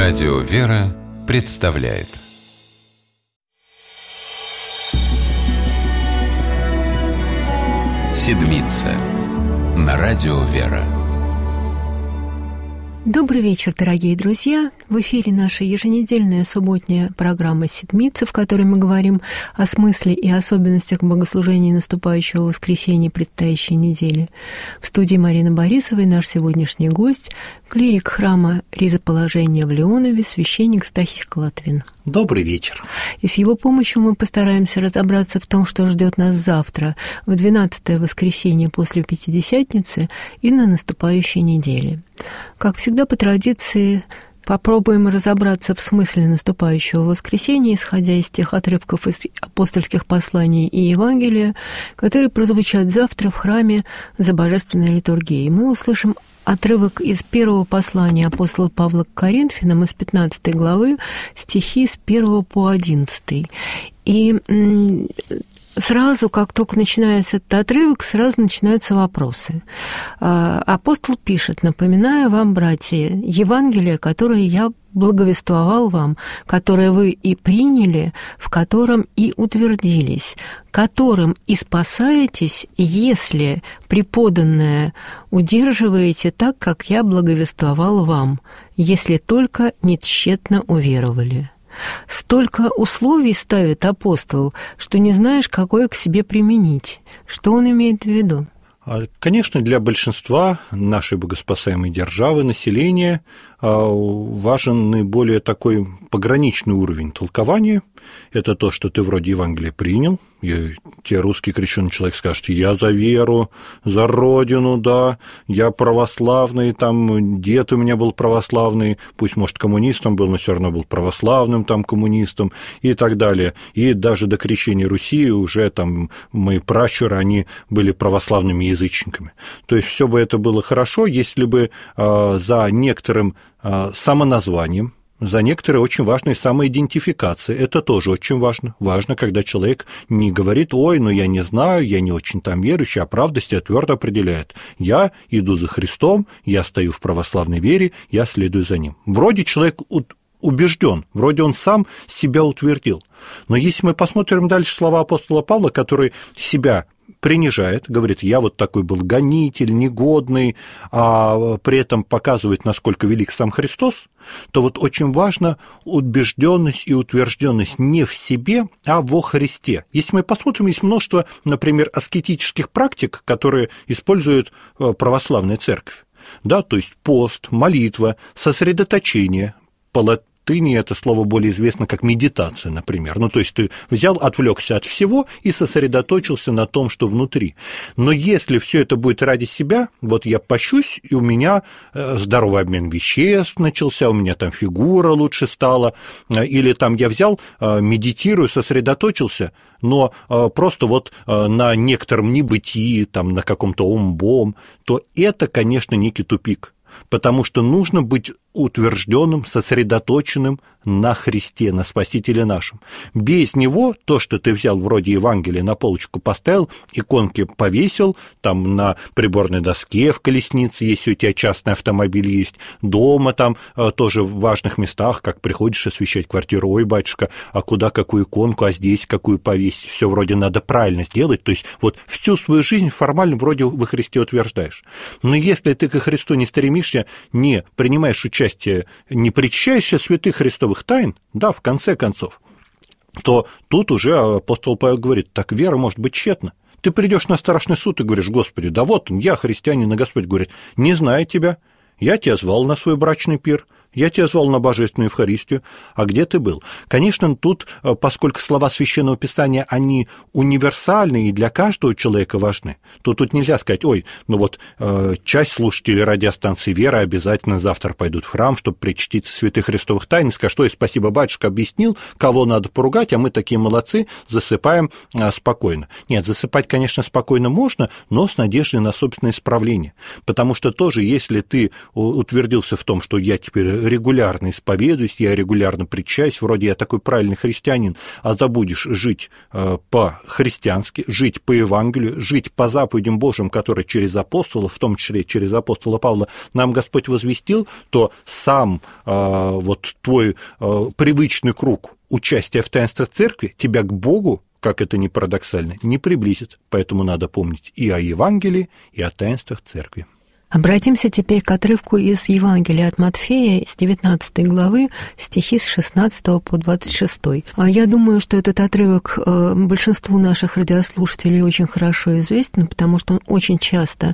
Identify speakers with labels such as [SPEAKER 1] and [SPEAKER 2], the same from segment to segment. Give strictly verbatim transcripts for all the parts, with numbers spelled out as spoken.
[SPEAKER 1] Радио «Вера» представляет Седмица на Радио «Вера».
[SPEAKER 2] Добрый вечер, дорогие друзья! В эфире наша еженедельная субботняя программа «Седмица», в которой мы говорим о смысле и особенностях богослужения наступающего воскресенья предстоящей недели. В студии Марина Борисова и наш сегодняшний гость – клирик храма Ризоположения в Леонове, священник Стахий Колотвин.
[SPEAKER 3] Добрый вечер.
[SPEAKER 2] И с его помощью мы постараемся разобраться в том, что ждет нас завтра, в двенадцатое воскресенье после Пятидесятницы и на наступающей неделе. Как всегда, по традиции, попробуем разобраться в смысле наступающего воскресенья, исходя из тех отрывков из апостольских посланий и Евангелия, которые прозвучат завтра в храме за божественной литургией. Мы услышим отрывок из первого послания апостола Павла к Коринфянам из пятнадцатой главы, стихи с первого по одиннадцатый. И сразу, как только начинается этот отрывок, сразу начинаются вопросы. Апостол пишет: «Напоминаю вам, братья, Евангелие, которое я благовествовал вам, которое вы и приняли, в котором и утвердились, которым и спасаетесь, если преподанное удерживаете так, как я благовествовал вам, если только не тщетно уверовали». Столько условий ставит апостол, что не знаешь, какое к себе применить. Что он имеет в виду?
[SPEAKER 3] Конечно, для большинства нашей богоспасаемой державы, населения, важен наиболее такой пограничный уровень толкования. Это то, что ты вроде Евангелия принял, и тебе русский крещеный человек скажет: я за веру, за родину, да, я православный, там дед у меня был православный, пусть, может, коммунистом был, но все равно был православным там коммунистом и так далее. И даже до крещения Руси уже там мои пращуры, они были православными язычниками. То есть все бы это было хорошо, если бы э, за некоторым э, самоназванием, за некоторые очень важные самоидентификации. Это тоже очень важно. Важно, когда человек не говорит: ой, ну я не знаю, я не очень там верующий, а правда себя твердо определяет: я иду за Христом, я стою в православной вере, я следую за Ним. Вроде человек убежден, вроде он сам себя утвердил. Но если мы посмотрим дальше слова апостола Павла, который себя принижает, говорит: я вот такой был гонитель, негодный, а при этом показывает, насколько велик сам Христос, то вот очень важна убежденность и утвержденность не в себе, а во Христе. Если мы посмотрим, есть множество, например, аскетических практик, которые использует православная церковь. Да, то есть пост, молитва, сосредоточение, по латыни это слово более известно как медитация, например. Ну, то есть ты взял, отвлекся от всего и сосредоточился на том, что внутри. Но если все это будет ради себя, вот я пощусь, и у меня здоровый обмен веществ начался, у меня там фигура лучше стала, или там я взял, медитирую, сосредоточился, но просто вот на некотором небытии, там, на каком-то умбом, то это, конечно, некий тупик. Потому что нужно быть утвержденным, сосредоточенным на Христе, на Спасителе нашем. Без Него то, что ты взял вроде Евангелия, на полочку поставил, иконки повесил, там на приборной доске в колеснице, если у тебя частный автомобиль есть, дома там тоже в важных местах, как приходишь освещать квартиру: ой, батюшка, а куда какую иконку, а здесь какую повесить, все вроде надо правильно сделать, то есть вот всю свою жизнь формально вроде во Христе утверждаешь. Но если ты ко Христу не стремишься, не принимаешь участие, не причащаешься святых христовых тайн, да, в конце концов, то тут уже апостол Павел говорит: так вера может быть тщетна. Ты придешь на страшный суд и говоришь: Господи, да вот он, я христианин, и Господь говорит: не знаю тебя, я тебя звал на свой брачный пир, я тебя звал на божественную Евхаристию, а где ты был? Конечно, тут, поскольку слова Священного Писания, они универсальны и для каждого человека важны, то тут нельзя сказать: ой, ну вот часть слушателей радиостанции «Вера» обязательно завтра пойдут в храм, чтобы причаститься святых христовых тайн, и скажут: ой, спасибо, батюшка объяснил, кого надо поругать, а мы такие молодцы, засыпаем спокойно. Нет, засыпать, конечно, спокойно можно, но с надеждой на собственное исправление, потому что тоже, если ты утвердился в том, что я теперь регулярно исповедуюсь, я регулярно причащаюсь, вроде я такой правильный христианин, а забудешь жить по-христиански, жить по Евангелию, жить по заповедям Божьим, которые через апостолов, в том числе через апостола Павла, нам Господь возвестил, то сам вот твой привычный круг участия в таинствах церкви тебя к Богу, как это ни парадоксально, не приблизит. Поэтому надо помнить и о Евангелии, и о таинствах церкви.
[SPEAKER 2] Обратимся теперь к отрывку из Евангелия от Матфея, с девятнадцатой главы, стихи с шестнадцатого по двадцать шестой. Я думаю, что этот отрывок большинству наших радиослушателей очень хорошо известен, потому что он очень часто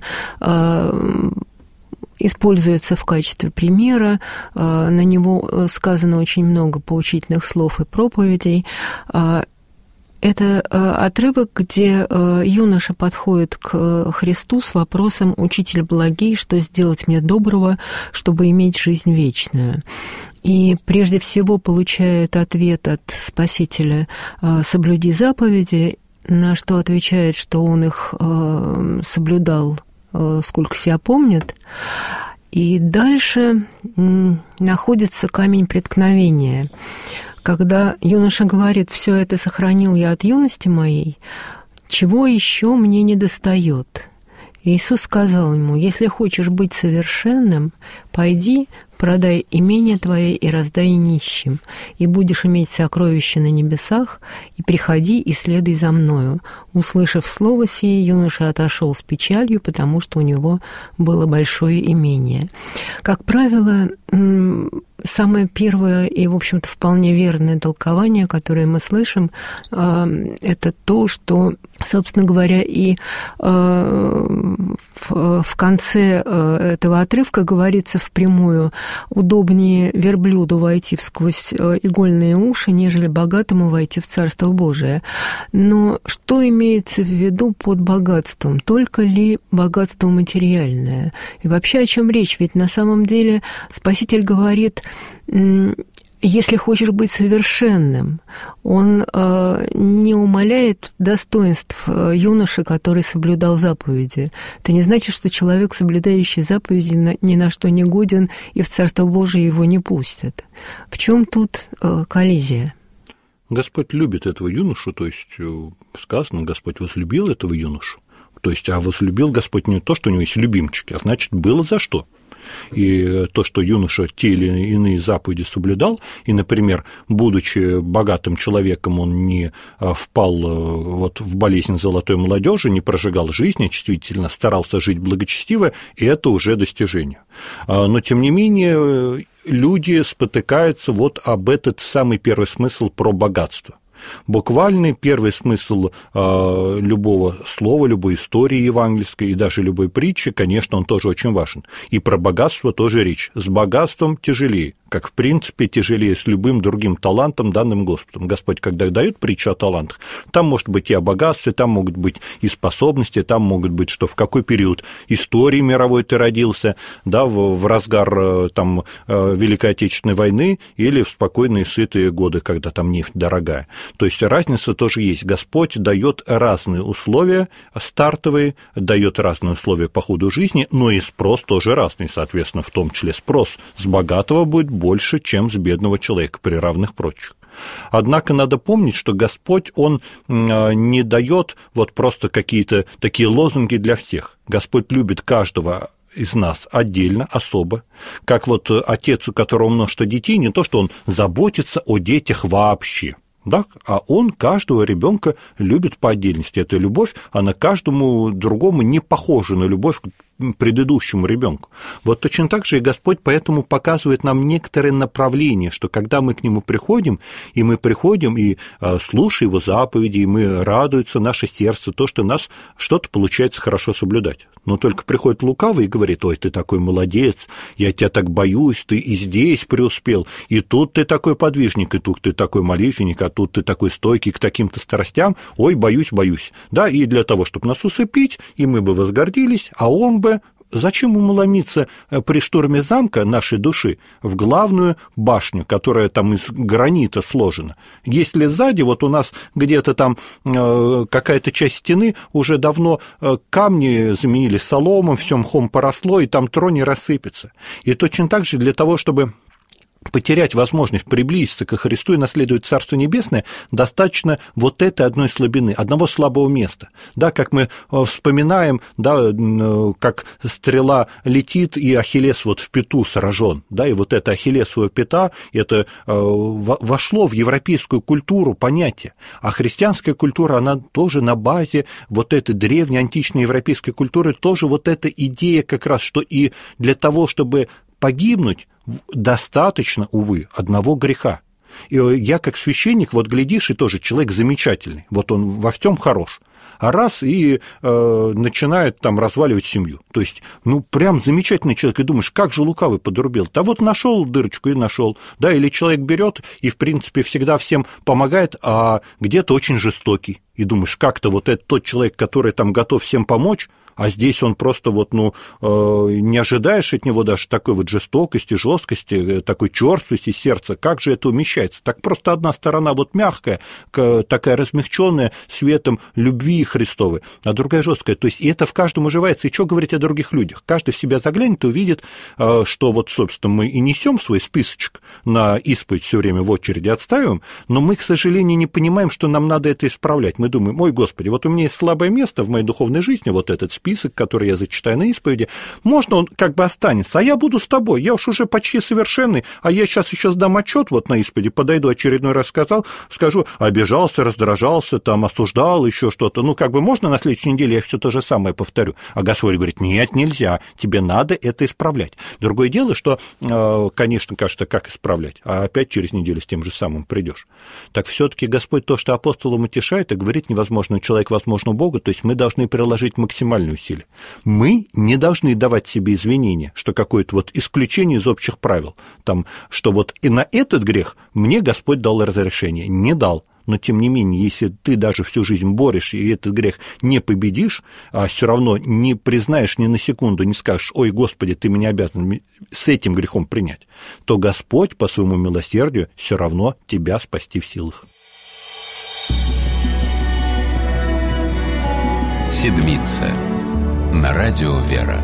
[SPEAKER 2] используется в качестве примера, на него сказано очень много поучительных слов и проповедей. Это отрывок, где юноша подходит к Христу с вопросом: «Учитель благий, что сделать мне доброго, чтобы иметь жизнь вечную?» И прежде всего получает ответ от Спасителя: «Соблюди заповеди», на что отвечает, что он их соблюдал, сколько себя помнит. И дальше находится камень преткновения. Когда юноша говорит: «Все это сохранил я от юности моей, чего еще мне недостает?» Иисус сказал ему: «Если хочешь быть совершенным, пойди, продай имение твое и раздай нищим, и будешь иметь сокровища на небесах, и приходи и следуй за мною». Услышав слово сие, юноша отошел с печалью, потому что у него было большое имение. Как правило, самое первое и, в общем-то, вполне верное толкование, которое мы слышим, это то, что, собственно говоря, и в конце этого отрывка говорится впрямую: «Удобнее верблюду войти всквозь игольные уши, нежели богатому войти в Царство Божие». Но что имеется в виду под богатством? Только ли богатство материальное? И вообще о чем речь? Ведь на самом деле Спаситель говорит: если хочешь быть совершенным, он э, не умаляет достоинств юноши, который соблюдал заповеди. Это не значит, что человек, соблюдающий заповеди, ни на что не годен, и в Царство Божие его не пустят. В чем тут э, коллизия?
[SPEAKER 3] Господь любит этого юношу, то есть сказано, Господь возлюбил этого юношу. То есть, а возлюбил Господь не то, что у него есть любимчики, а значит, было за что. И то, что юноша те или иные заповеди соблюдал, и, например, будучи богатым человеком, он не впал вот в болезнь золотой молодежи, не прожигал жизнь, а действительно старался жить благочестиво, и это уже достижение. Но, тем не менее, люди спотыкаются вот об этот самый первый смысл про богатство. Буквальный первый смысл э, любого слова, любой истории евангельской и даже любой притчи, конечно, он тоже очень важен. И про богатство тоже речь. С богатством тяжелее, как, в принципе, тяжелее с любым другим талантом, данным Господом. Господь, когда дает притчу о талантах, там может быть и о богатстве, там могут быть и способности, там могут быть, что в какой период истории мировой ты родился, да, в, в разгар там, Великой Отечественной войны или в спокойные сытые годы, когда там нефть дорогая. То есть разница тоже есть. Господь дает разные условия стартовые, дает разные условия по ходу жизни, но и спрос тоже разный, соответственно, в том числе спрос с богатого будет больше, чем с бедного человека при равных прочих. Однако надо помнить, что Господь, Он не дает вот просто какие-то такие лозунги для всех. Господь любит каждого из нас отдельно, особо, как вот отец, у которого множество детей, не то, что он заботится о детях вообще, да, а он каждого ребенка любит по отдельности. Эта любовь, она каждому другому не похожа на любовь к предыдущему ребенку. Вот точно так же и Господь поэтому показывает нам некоторые направления, что когда мы к Нему приходим, и мы приходим, и слушаем Его заповеди, и мы радуется наше сердце, то, что у нас что-то получается хорошо соблюдать. Но только приходит лукавый и говорит: ой, ты такой молодец, я тебя так боюсь, ты и здесь преуспел, и тут ты такой подвижник, и тут ты такой молитвенник, а тут ты такой стойкий к таким-то страстям, ой, боюсь, боюсь. Да, и для того, чтобы нас усыпить, и мы бы возгордились, а он бы... Зачем ему ломиться при штурме замка нашей души в главную башню, которая там из гранита сложена? Если сзади вот у нас где-то там какая-то часть стены уже давно камни заменили соломом, все мхом поросло, и там тро не рассыпется. И точно так же для того, чтобы потерять возможность приблизиться ко Христу и наследовать Царство Небесное, достаточно вот этой одной слабины, одного слабого места. Да, как мы вспоминаем, да, как стрела летит, и Ахиллес вот в пяту сражен, да, и вот эта Ахиллесова пята, это вошло в европейскую культуру понятие, а христианская культура, она тоже на базе вот этой древней античной европейской культуры, тоже вот эта идея как раз, что и для того, чтобы погибнуть, достаточно, увы, одного греха. И я как священник, вот глядишь, и тоже человек замечательный, вот он во всем хорош, а раз и э, начинает там разваливать семью. То есть, ну, прям замечательный человек, и думаешь, как же лукавый подрубил. Да вот нашел дырочку и нашел. Да, или человек берет и, в принципе, всегда всем помогает, а где-то очень жестокий. И думаешь, как-то вот этот тот человек, который там готов всем помочь, а здесь он просто вот, ну, не ожидаешь от него даже такой вот жестокости, жесткости, такой черствости сердца. Как же это умещается? Так просто одна сторона вот мягкая, такая размягченная светом любви Христовой, а другая жесткая. То есть и это в каждом уживается. И что говорить о других людях? Каждый в себя заглянет и увидит, что вот, собственно, мы и несем свой списочек на исповедь все время в очереди отставим, но мы, к сожалению, не понимаем, что нам надо это исправлять. Мы думаем, ой, Господи, вот у меня есть слабое место в моей духовной жизни, вот этот список, который я зачитаю на исповеди, можно он как бы останется, а я буду с тобой, я уж уже почти совершенный, а я сейчас еще сдам отчет вот на исповеди, подойду очередной раз сказал, скажу, обижался, раздражался, там, осуждал, еще что-то, ну, как бы можно на следующей неделе я все то же самое повторю, а Господь говорит, нет, нельзя, тебе надо это исправлять. Другое дело, что, конечно, кажется, как исправлять, а опять через неделю с тем же самым придешь. Так все-таки Господь то, что апостолам утешает и говорит, невозможно человек, возможно Богу, то есть мы должны приложить максимальную усилия. Мы не должны давать себе извинения, что какое-то вот исключение из общих правил, там, что вот и на этот грех мне Господь дал разрешение. Не дал. Но, тем не менее, если ты даже всю жизнь борешься и этот грех не победишь, а все равно не признаешь ни на секунду, не скажешь, ой, Господи, ты меня обязан с этим грехом принять, то Господь по своему милосердию все равно тебя спасти в силах.
[SPEAKER 1] Седмица на радио «Вера».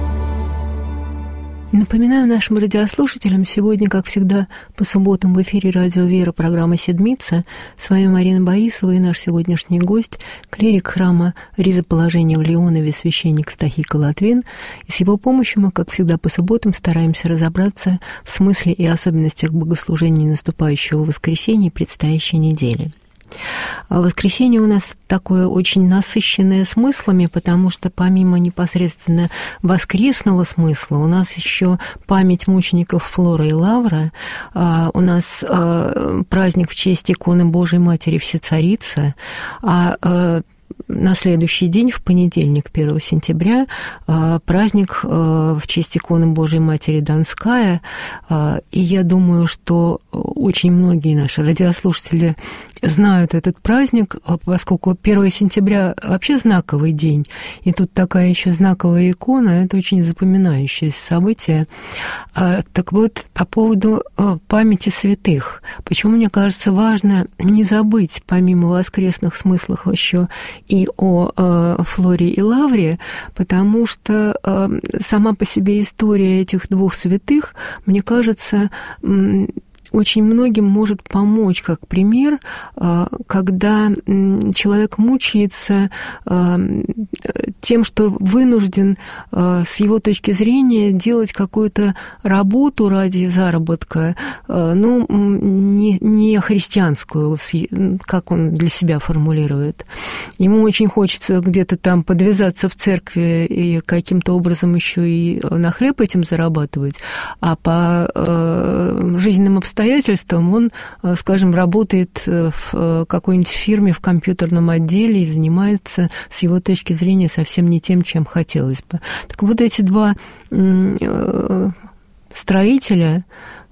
[SPEAKER 2] Напоминаю нашим радиослушателям, сегодня, как всегда, по субботам в эфире радио «Вера» программа «Седмица». С вами Марина Борисова и наш сегодняшний гость, клирик храма Ризоположения в Леонове, священник Стахика Латвин. И с его помощью мы, как всегда, по субботам стараемся разобраться в смысле и особенностях богослужения наступающего воскресенья и предстоящей недели. Воскресенье у нас такое очень насыщенное смыслами, потому что помимо непосредственно воскресного смысла у нас еще память мучеников Флора и Лавра, у нас праздник в честь иконы Божией Матери Всецарицы, а на следующий день, в понедельник, первого сентября, праздник в честь иконы Божией Матери Донская. И я думаю, что очень многие наши радиослушатели знают этот праздник, поскольку первого сентября вообще знаковый день, и тут такая еще знаковая икона, это очень запоминающееся событие. Так вот, по поводу памяти святых, почему, мне кажется, важно не забыть, помимо воскресных смыслов, еще и о Флоре и Лавре, потому что сама по себе история этих двух святых, мне кажется, очень многим может помочь как пример, когда человек мучается тем, что вынужден с его точки зрения делать какую-то работу ради заработка, ну, не, не христианскую, как он для себя формулирует. Ему очень хочется где-то там подвязаться в церкви и каким-то образом еще и на хлеб этим зарабатывать, а по жизненным обстоятельствам обстоятельствам он, скажем, работает в какой-нибудь фирме в компьютерном отделе и занимается, с его точки зрения, совсем не тем, чем хотелось бы. Так вот, эти два строителя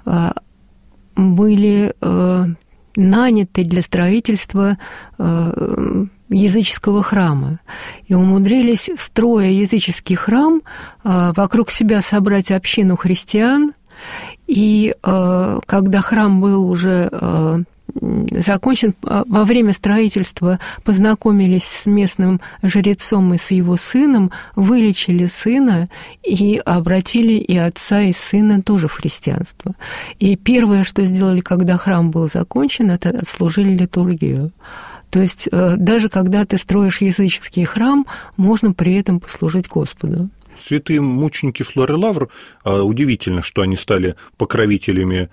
[SPEAKER 2] были наняты для строительства языческого храма и умудрились, строя языческий храм, вокруг себя собрать общину христиан. И э, когда храм был уже э, закончен. Во время строительства познакомились с местным жрецом и с его сыном, вылечили сына и обратили и отца, и сына тоже в христианство. И первое, что сделали, когда храм был закончен, это отслужили литургию. То есть даже когда ты строишь языческий храм, можно при этом послужить Господу.
[SPEAKER 3] Святые мученики Флор и Лавр, удивительно, что они стали покровителями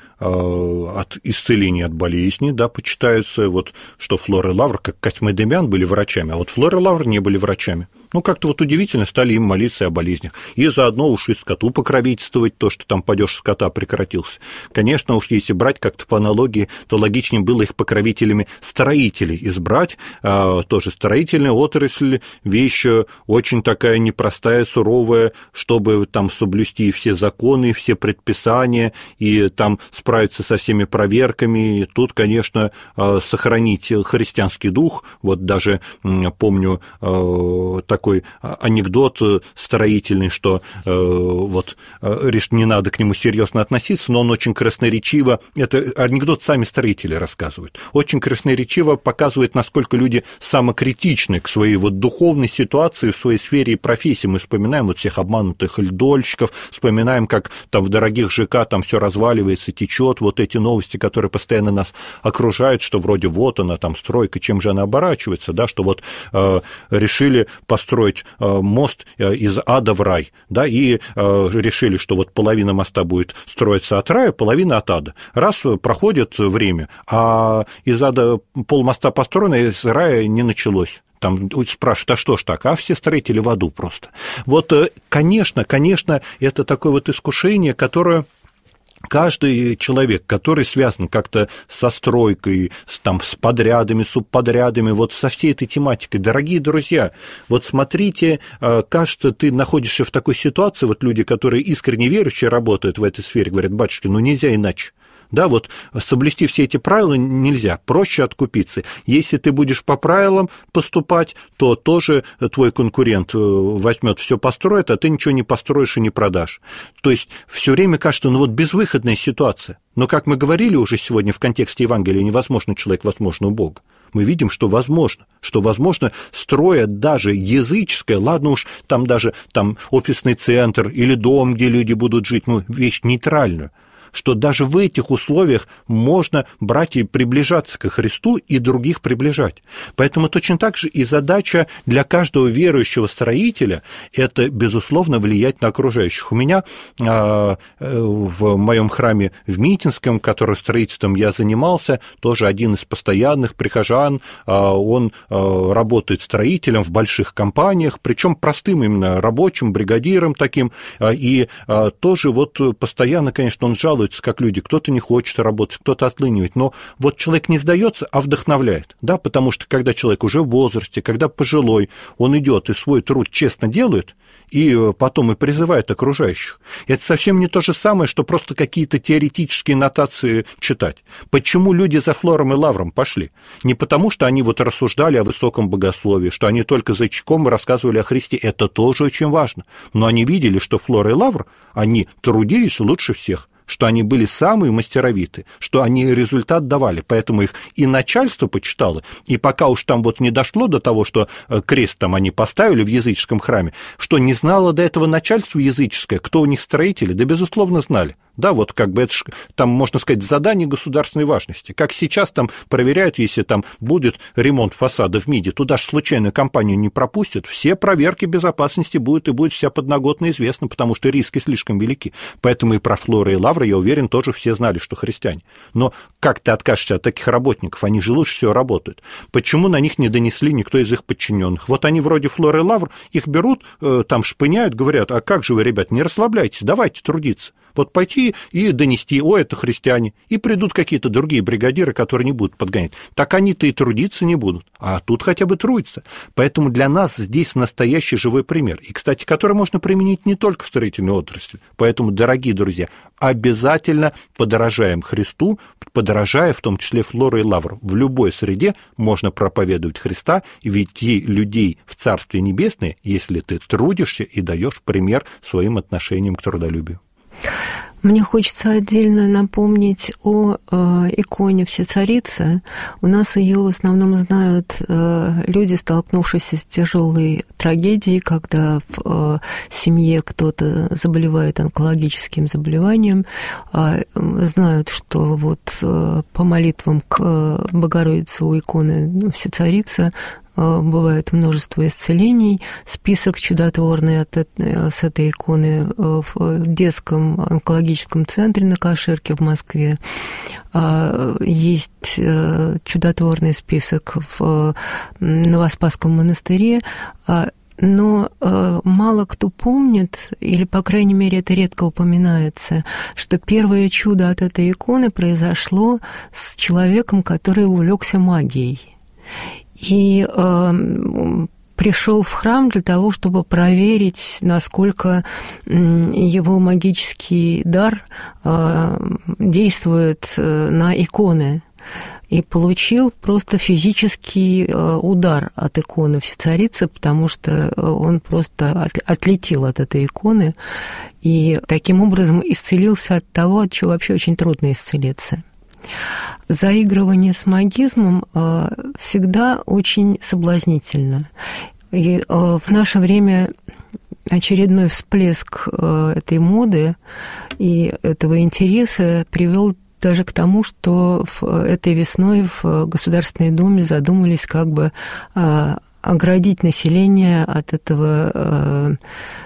[SPEAKER 3] от исцеления от болезни, да, почитаются, вот, что Флор и Лавр, как Косьма и Демьян, были врачами, а вот Флор и Лавр не были врачами. Ну, как-то вот удивительно стали им молиться о болезнях. И заодно уж и скоту покровительствовать, то, что там падеж скота прекратился. Конечно, уж если брать как-то по аналогии, то логичнее было их покровителями строителей избрать. А, тоже строительная отрасль, вещь очень такая непростая, суровая, чтобы там соблюсти все законы, все предписания, и там справиться со всеми проверками. И тут, конечно, сохранить христианский дух. Вот даже помню такой анекдот строительный, что э, вот не надо к нему серьезно относиться, но он очень красноречиво, это анекдот сами строители рассказывают, очень красноречиво показывает, насколько люди самокритичны к своей вот духовной ситуации в своей сфере и профессии. Мы вспоминаем вот всех обманутых льдольщиков, вспоминаем, как там в дорогих ЖК там все разваливается, течет, вот эти новости, которые постоянно нас окружают, что вроде вот она там стройка, чем же она оборачивается, да, что вот э, решили построить строить мост из ада в рай, да, и решили, что вот половина моста будет строиться от рая, половина от ада. Раз проходит время, а из ада полмоста построено, из рая не началось. Там спрашивают, а что ж так, а все строители в аду просто. Вот, конечно, конечно, это такое вот искушение, которое каждый человек, который связан как-то со стройкой, с, там, с подрядами, субподрядами, вот со всей этой тематикой, дорогие друзья, вот смотрите, кажется, ты находишься в такой ситуации, вот люди, которые искренне верующие работают в этой сфере, говорят, батюшки, ну нельзя иначе. Да, вот соблюсти все эти правила нельзя, проще откупиться. Если ты будешь по правилам поступать, то тоже твой конкурент возьмет, все построит, а ты ничего не построишь и не продашь. То есть все время кажется, ну вот безвыходная ситуация. Но, как мы говорили уже сегодня в контексте Евангелия, невозможно человек, возможно у Бога. Мы видим, что возможно, что возможно, строя даже языческое, ладно уж там даже там офисный центр или дом, где люди будут жить, ну, вещь нейтральную, что даже в этих условиях можно брать и приближаться к Христу и других приближать. Поэтому точно так же и задача для каждого верующего строителя – это, безусловно, влиять на окружающих. У меня э, в моем храме в Митинском, который строительством я занимался, тоже один из постоянных прихожан, э, он э, работает строителем в больших компаниях, причем простым именно рабочим, бригадиром таким, э, и э, тоже вот постоянно, конечно, он жалуется, как люди, кто-то не хочет работать, кто-то отлынивает, но вот человек не сдается, а вдохновляет, да, потому что когда человек уже в возрасте, когда пожилой, он идет и свой труд честно делает, и потом и призывает окружающих. Это совсем не то же самое, что просто какие-то теоретические нотации читать. Почему люди за Флором и Лавром пошли? Не потому, что они вот рассуждали о высоком богословии, что они только за язычком рассказывали о Христе, это тоже очень важно, но они видели, что Флора и Лавр, они трудились лучше всех, что они были самые мастеровитые, что они результат давали, поэтому их и начальство почитало, и пока уж там вот не дошло до того, что крест там они поставили в языческом храме, что не знало до этого начальство языческое, кто у них строители, да, безусловно, знали. Да, вот как бы это, там, можно сказать, задание государственной важности. Как сейчас там проверяют, если там будет ремонт фасада в МИДе, туда же случайную компанию не пропустят, все проверки безопасности будут, и будет вся подноготно известна, потому что риски слишком велики. Поэтому и про Флора и Лавра, я уверен, тоже все знали, что христиане. Но как ты откажешься от таких работников? Они же лучше всего работают. Почему на них не донесли никто из их подчиненных? Вот они вроде Флора и Лавр, их берут, там шпыняют, говорят, а как же вы, ребят, не расслабляйтесь, давайте трудиться. Вот пойти и донести, о, это христиане, и придут какие-то другие бригадиры, которые не будут подгонять. Так они-то и трудиться не будут, а тут хотя бы трудятся. Поэтому для нас здесь настоящий живой пример, и, кстати, который можно применить не только в строительной отрасли. Поэтому, дорогие друзья, обязательно подражаем Христу, подражая в том числе Флора и Лавр. В любой среде можно проповедовать Христа и вести людей в Царствие Небесное, если ты трудишься и даешь пример своим отношениям к трудолюбию.
[SPEAKER 2] Мне хочется отдельно напомнить о э, иконе Всецарицы. У нас ее в основном знают э, люди, столкнувшиеся с тяжелой трагедией, когда в э, семье кто-то заболевает онкологическим заболеванием, э, знают, что вот э, по молитвам к Богородице у иконы Всецарицы бывает множество исцелений. Список чудотворный от, с этой иконы в детском онкологическом центре на Каширке в Москве. Есть чудотворный список в Новоспасском монастыре. Но э, мало кто помнит, или, по крайней мере, это редко упоминается, что первое чудо от этой иконы произошло с человеком, который увлекся магией. И э, пришел в храм для того, чтобы проверить, насколько его магический дар э, действует на иконы. И получил просто физический удар от иконы Всецарицы, потому что он просто отлетел от этой иконы и таким образом исцелился от того, от чего вообще очень трудно исцелиться. Заигрывание с магизмом всегда очень соблазнительно. И в наше время очередной всплеск этой моды и этого интереса привел даже к тому, что этой весной в Государственной Думе задумались как бы оградить население от этого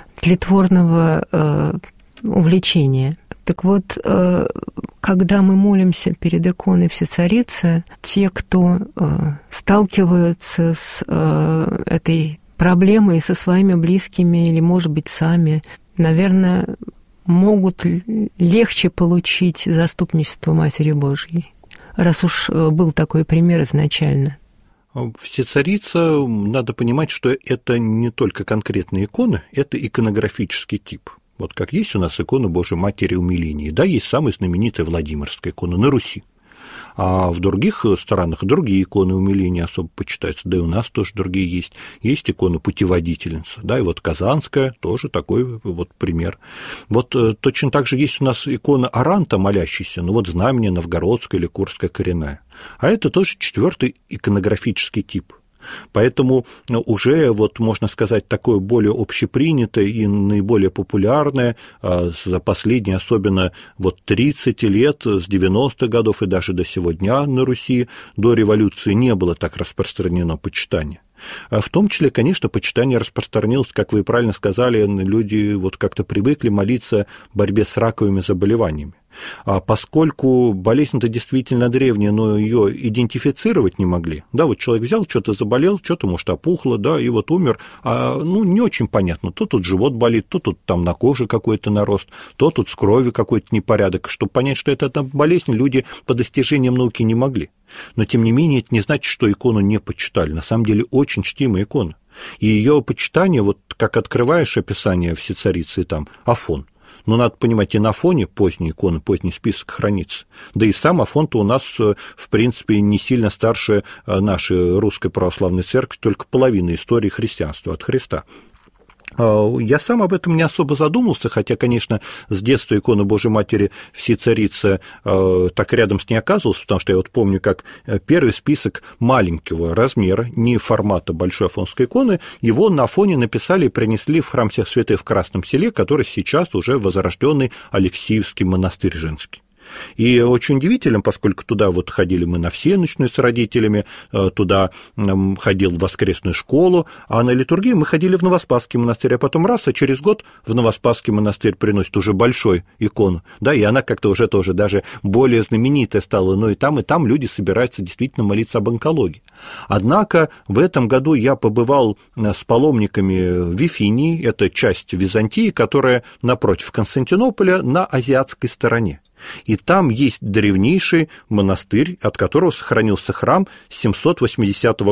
[SPEAKER 2] тлетворного увлечения. Так вот, когда мы молимся перед иконой Всецарицы, те, кто сталкиваются с этой проблемой со своими близкими или, может быть, сами, наверное, могут легче получить заступничество Матери Божьей, раз уж был такой пример изначально.
[SPEAKER 3] Всецарица, надо понимать, что это не только конкретные иконы, это иконографический тип. Вот как есть у нас икона Божией Матери Умиления, да, есть самая знаменитая Владимирская икона на Руси. А в других странах другие иконы умиления особо почитаются, да и у нас тоже другие есть. Есть икона Путеводительница, да, и вот Казанская тоже такой вот пример. Вот точно так же есть у нас икона Аранта молящийся, ну вот Знамение Новгородская или Курская коренная. А это тоже четвертый иконографический тип. Поэтому уже, вот, можно сказать, такое более общепринятое и наиболее популярное за последние, особенно вот тридцать лет, с девяностых годов и даже до сего дня на Руси, до революции не было так распространено почитание. В том числе, конечно, почитание распространилось, как вы правильно сказали, люди вот как-то привыкли молиться в борьбе с раковыми заболеваниями. А поскольку болезнь-то действительно древняя, но ее идентифицировать не могли, да, вот человек взял, что-то заболел, что-то, может, опухло, да, и вот умер, а, ну, не очень понятно, то тут живот болит, то тут там на коже какой-то нарост, то тут с кровью какой-то непорядок. Чтобы понять, что это там болезнь, люди по достижениям науки не могли. Но, тем не менее, это не значит, что икону не почитали. На самом деле, очень чтимая икона. И ее почитание, вот как открываешь описание Всецарицы, там, Афон. Но надо понимать, и на Афоне поздние иконы, поздний список хранится. Да и сам Афон-то у нас, в принципе, не сильно старше нашей русской православной церкви, только половина истории христианства от Христа. Я сам об этом не особо задумался, хотя, конечно, с детства икона Божией Матери Всецарицы так рядом с ней оказывался, потому что я вот помню, как первый список маленького размера, не формата большой афонской иконы, его на Афоне написали и принесли в храм Всех Святых в Красном Селе, который сейчас уже возрожденный Алексиевский монастырь женский. И очень удивительно, поскольку туда вот ходили мы на всеночную с родителями, туда ходил в воскресную школу, а на литургию мы ходили в Новоспасский монастырь, а потом раз, а через год в Новоспасский монастырь приносит уже большой икону, да, и она как-то уже тоже даже более знаменитая стала, но и там, и там люди собираются действительно молиться об онкологии. Однако в этом году я побывал с паломниками в Вифинии, это часть Византии, которая напротив Константинополя на азиатской стороне. И там есть древнейший монастырь, от которого сохранился храм с семьсот восьмидесятого года.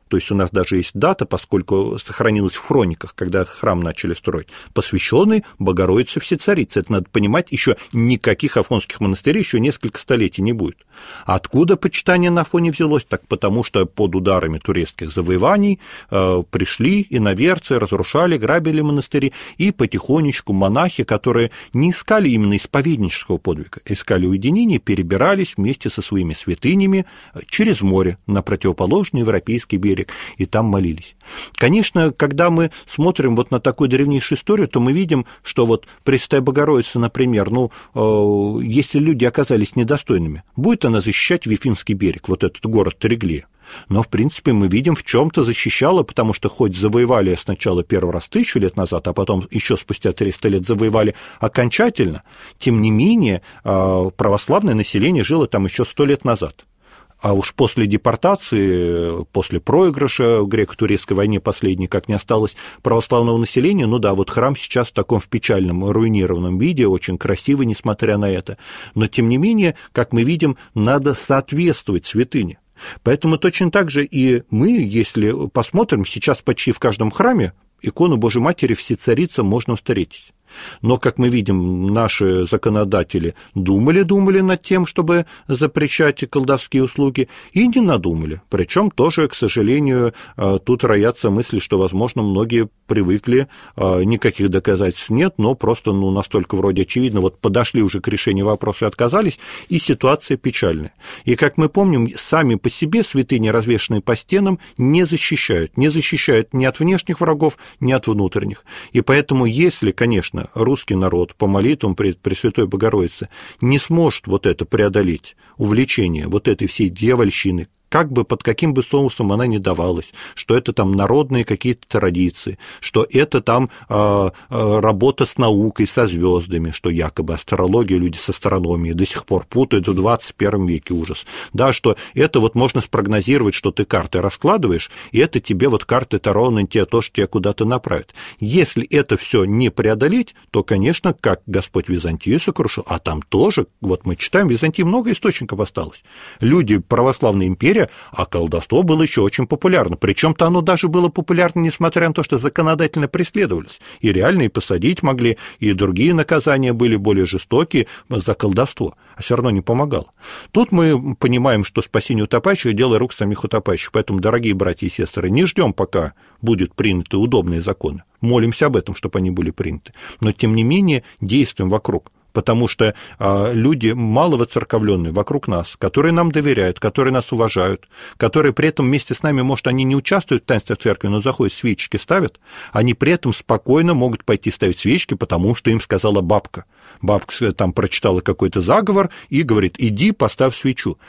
[SPEAKER 3] то есть у нас даже есть дата, поскольку сохранилась в хрониках, когда храм начали строить, посвященный Богородице Всецарице. Это надо понимать, еще никаких афонских монастырей еще несколько столетий не будет. Откуда почитание на Афоне взялось? Так потому что под ударами турецких завоеваний э, пришли иноверцы, разрушали, грабили монастыри, и потихонечку монахи, которые не искали именно исповеднического подвига, искали уединения, перебирались вместе со своими святынями через море на противоположный европейский берег, и там молились. Конечно, когда мы смотрим вот на такую древнейшую историю, то мы видим, что вот Пресвятая Богородица, например, ну, э, если люди оказались недостойными, будет она защищать Вифинский берег, вот этот город Трегле. Но, в принципе, мы видим, в чем-то защищала, потому что хоть завоевали сначала первый раз тысячу лет назад, а потом еще спустя триста лет завоевали окончательно, тем не менее православное население жило там еще сто лет назад. А уж после депортации, после проигрыша в греко-турецкой войне последней, как не осталось православного населения, ну да, вот храм сейчас в таком в печальном, руинированном виде, очень красивый, несмотря на это. Но, тем не менее, как мы видим, надо соответствовать святыне. Поэтому точно так же и мы, если посмотрим, сейчас почти в каждом храме икону Божьей Матери Всецарицы можно встретить. Но, как мы видим, наши законодатели думали-думали над тем, чтобы запрещать колдовские услуги, и не надумали. Причем тоже, к сожалению, тут роятся мысли, что, возможно, многие привыкли, никаких доказательств нет, но просто ну, настолько вроде очевидно, вот подошли уже к решению вопроса и отказались, и ситуация печальная. И, как мы помним, сами по себе святыни, развешанные по стенам, не защищают, не защищают ни от внешних врагов, ни от внутренних. И поэтому, если, конечно, русский народ по молитвам Пресвятой Богородицы не сможет вот это преодолеть, увлечение вот этой всей дьявольщины, как бы под каким бы соусом она ни давалась, что это там народные какие-то традиции, что это там э, э, работа с наукой, со звездами, что якобы астрологию люди с астрономией до сих пор путают в двадцать первом веке, ужас, да, что это вот можно спрогнозировать, что ты карты раскладываешь, и это тебе вот карты Таро на тебе то, что тебя куда-то направит. Если это все не преодолеть, то, конечно, как Господь Византию сокрушил, а там тоже, вот мы читаем, в Византии много источников осталось. Люди православной империи, а колдовство было еще очень популярно. Причем-то оно даже было популярно, несмотря на то, что законодательно преследовались. И реально и посадить могли, и другие наказания были более жестокие за колдовство, а все равно не помогало. Тут мы понимаем, что спасение утопающих – дело рук самих утопающих. Поэтому, дорогие братья и сестры, не ждем, пока будут приняты удобные законы. Молимся об этом, чтобы они были приняты. Но, тем не менее, действуем вокруг. Потому что а, люди маловоцерковленные вокруг нас, которые нам доверяют, которые нас уважают, которые при этом вместе с нами, может, они не участвуют в таинствах церкви, но заходят, свечки ставят, они при этом спокойно могут пойти ставить свечки, потому что им сказала бабка. Бабка там прочитала какой-то заговор и говорит: иди, поставь свечу.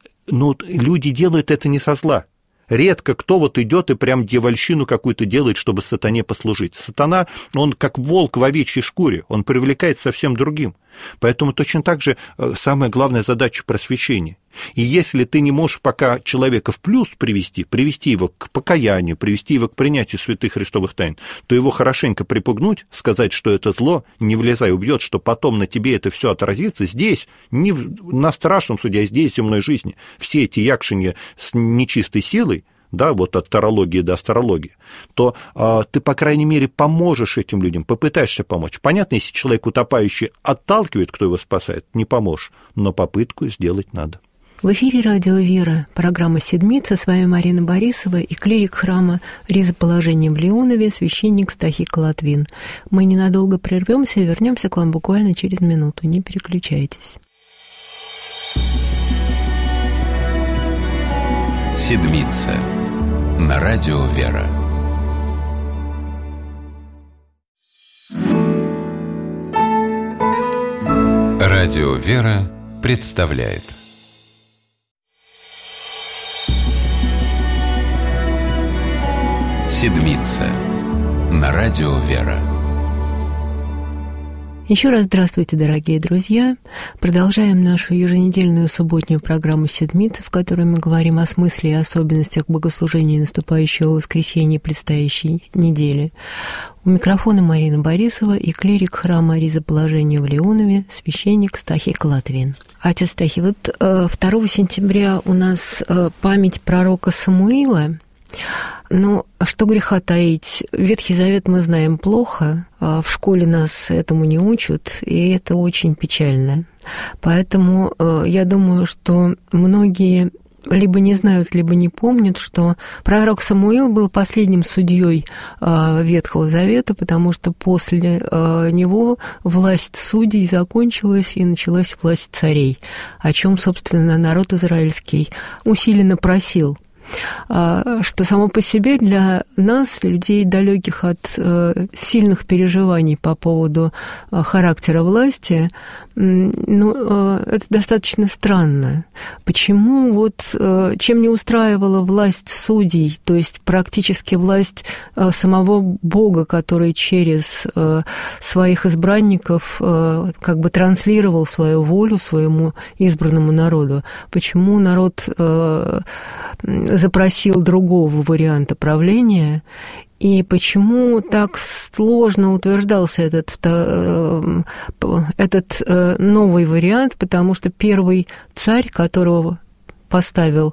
[SPEAKER 3] Но люди делают это не со зла. Редко кто вот идет и прям дьявольщину какую-то делает, чтобы сатане послужить. Сатана, он как волк в овечьей шкуре, он привлекает совсем другим. Поэтому точно так же самая главная задача просвещения. И если ты не можешь пока человека в плюс привести, привести его к покаянию, привести его к принятию святых христовых тайн, то его хорошенько припугнуть, сказать, что это зло, не влезай, убьет, что потом на тебе это все отразится здесь, не на страшном суде, а здесь земной жизни. Все эти якшинья с нечистой силой, да, вот от тарологии до астрологии, то а, ты, по крайней мере, поможешь этим людям, попытаешься помочь. Понятно, если человек утопающий отталкивает, кто его спасает, не поможешь, но попытку сделать надо.
[SPEAKER 2] В эфире радио «Вера», программа «Седмица». С вами Марина Борисова и клирик храма Ризоположения в Леонове, священник Стахий Колотвин. Мы ненадолго прервемся и вернемся к вам буквально через минуту. Не переключайтесь.
[SPEAKER 1] «Седмица» на радио «Вера». Радио «Вера» представляет «Седмица» на радио «Вера».
[SPEAKER 2] Еще раз здравствуйте, дорогие друзья. Продолжаем нашу еженедельную субботнюю программу «Седмица», в которой мы говорим о смысле и особенностях богослужения наступающего воскресенья предстоящей недели. У микрофона Марина Борисова и клирик храма Ризоположения в Леонове, священник Стахий Колотвин. Отец Стахий, вот второго сентября у нас память пророка Самуила. Ну, что греха таить, Ветхий Завет мы знаем плохо, в школе нас этому не учат, и это очень печально. Поэтому я думаю, что многие либо не знают, либо не помнят, что пророк Самуил был последним судьей Ветхого Завета, потому что после него власть судей закончилась и началась власть царей, о чем, собственно, народ израильский усиленно просил. Что само по себе для нас, людей, далеких от сильных переживаний по поводу характера власти, ну, это достаточно странно. Почему вот чем не устраивала власть судей, то есть практически власть самого Бога, который через своих избранников как бы транслировал свою волю своему избранному народу? Почему народ запросил другого варианта правления, и почему так сложно утверждался этот, этот новый вариант, потому что первый царь, которого поставил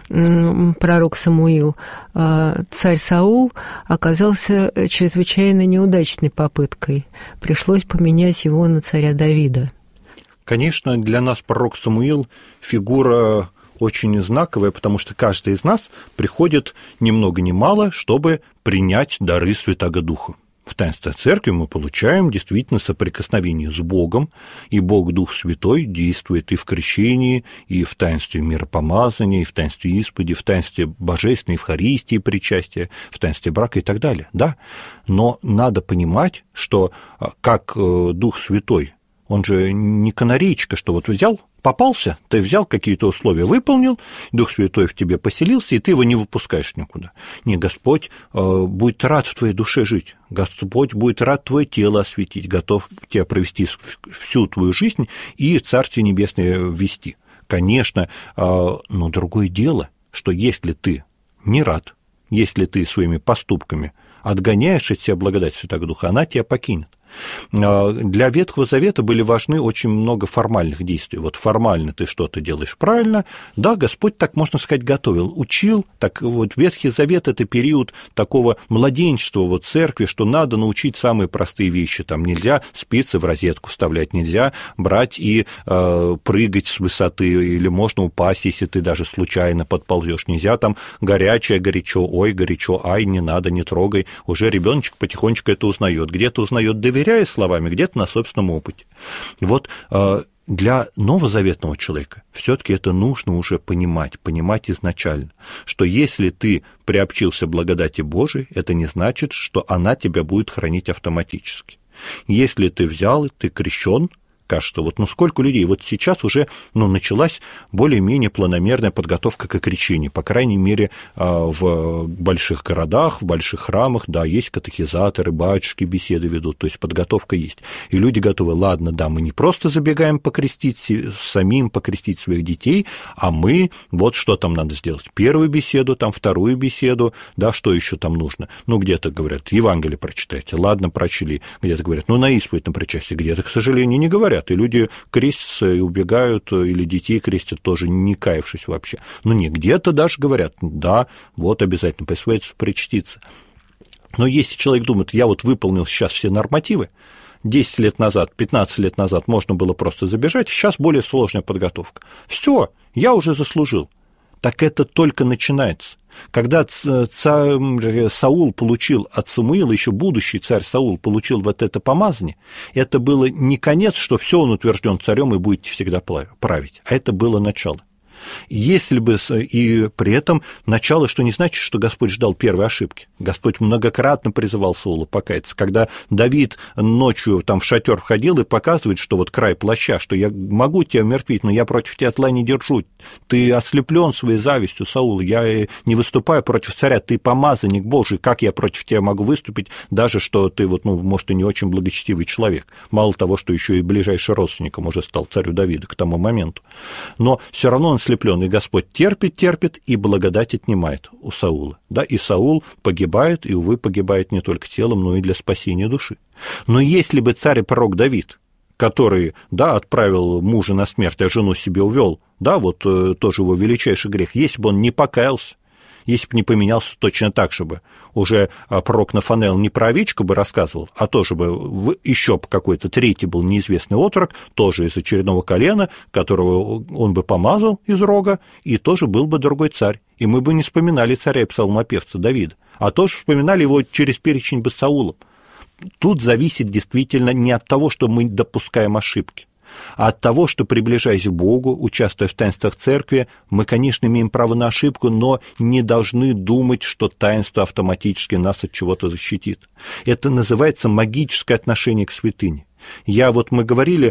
[SPEAKER 2] пророк Самуил, царь Саул, оказался чрезвычайно неудачной попыткой. Пришлось поменять его на царя Давида.
[SPEAKER 3] Конечно, для нас пророк Самуил фигура очень знаковая, потому что каждый из нас приходит ни много ни мало, чтобы принять дары Святаго Духа. В таинстве Церкви мы получаем действительно соприкосновение с Богом, и Бог Дух Святой действует и в крещении, и в таинстве миропомазания, и в таинстве исповеди, в таинстве божественной Евхаристии причастия, в таинстве брака и так далее. Да? Но надо понимать, что как Дух Святой, он же не канареечка, что вот взял, попался, ты взял какие-то условия, выполнил, Дух Святой в тебе поселился, и ты его не выпускаешь никуда. Не, Господь э, будет рад в твоей душе жить, Господь будет рад твое тело осветить, готов тебя провести всю твою жизнь и Царствие Небесное ввести. Конечно, э, но другое дело, что если ты не рад, если ты своими поступками отгоняешь от себя благодать Святаго Духа, она тебя покинет. Для Ветхого Завета были важны очень много формальных действий. Вот формально ты что-то делаешь правильно, да, Господь, так можно сказать, готовил, учил. Так вот Ветхий Завет – это период такого младенчества вот церкви, что надо научить самые простые вещи. Там нельзя спицы в розетку вставлять, нельзя брать и э, прыгать с высоты, или можно упасть, если ты даже случайно подползешь. Нельзя там горячее, горячо, ой, горячо, ай, не надо, не трогай. Уже ребеночек потихонечку это узнает. Где-то узнает доверие, словами, где-то на собственном опыте. Вот для новозаветного человека все-таки это нужно уже понимать, понимать изначально, что если ты приобщился благодати Божией, это не значит, что она тебя будет хранить автоматически. Если ты взял, ты крещен, кажется, вот, ну, сколько людей, вот сейчас уже, ну, началась более-менее планомерная подготовка к крещению, по крайней мере, в больших городах, в больших храмах, да, есть катехизаторы, батюшки беседы ведут, то есть подготовка есть, и люди готовы, ладно, да, мы не просто забегаем покрестить самим, покрестить своих детей, а мы, вот что там надо сделать, первую беседу, там вторую беседу, да, что еще там нужно, ну, где-то говорят, Евангелие прочитайте, ладно, прочли, где-то говорят, ну, на исповедь, на причастие, где-то, к сожалению, не говорят, и люди крестятся и убегают, или детей крестят тоже, не каявшись вообще. Ну, не, где-то даже говорят, да, вот обязательно присвоится, причтиться. Но если человек думает, я вот выполнил сейчас все нормативы, десять лет назад, пятнадцать лет назад можно было просто забежать, сейчас более сложная подготовка. Все, я уже заслужил. Так это только начинается. Когда царь Саул получил от Самуила, еще будущий царь Саул получил вот это помазание, это было не конец, что все, он утвержден царем и будете всегда править, а это было начало. Если бы, и при этом начало, что не значит, что Господь ждал первой ошибки. Господь многократно призывал Саула покаяться. Когда Давид ночью там в шатер входил и показывает, что вот край плаща, что я могу тебя умертвить, но я против тебя зла не держу. Ты ослеплен своей завистью, Саул, я не выступаю против царя, ты помазанник Божий, как я против тебя могу выступить, даже что ты вот, ну, может, и не очень благочестивый человек. Мало того, что еще и ближайший родственником уже стал царю Давиду к тому моменту. Но все равно он слеплен, и Господь терпит, терпит, и благодать отнимает у Саула. Да, и Саул погибает, и, увы, погибает не только телом, но и для спасения души. Но если бы царь и пророк Давид, который, да, отправил мужа на смерть, а жену себе увел, да, вот тоже его величайший грех, если бы он не покаялся, если бы не поменялся точно так же бы. Уже пророк Нафанел не про овечку бы рассказывал, а тоже бы еще какой-то третий был неизвестный отрок, тоже из очередного колена, которого он бы помазал из рога, и тоже был бы другой царь. И мы бы не вспоминали царя и псалмопевца Давида, а тоже вспоминали его через перечень бы с Саулом. Тут зависит действительно не от того, что мы допускаем ошибки, а от того, что, приближаясь к Богу, участвуя в таинствах церкви, мы, конечно, имеем право на ошибку, но не должны думать, что таинство автоматически нас от чего-то защитит. Это называется магическое отношение к святыне. Я вот мы говорили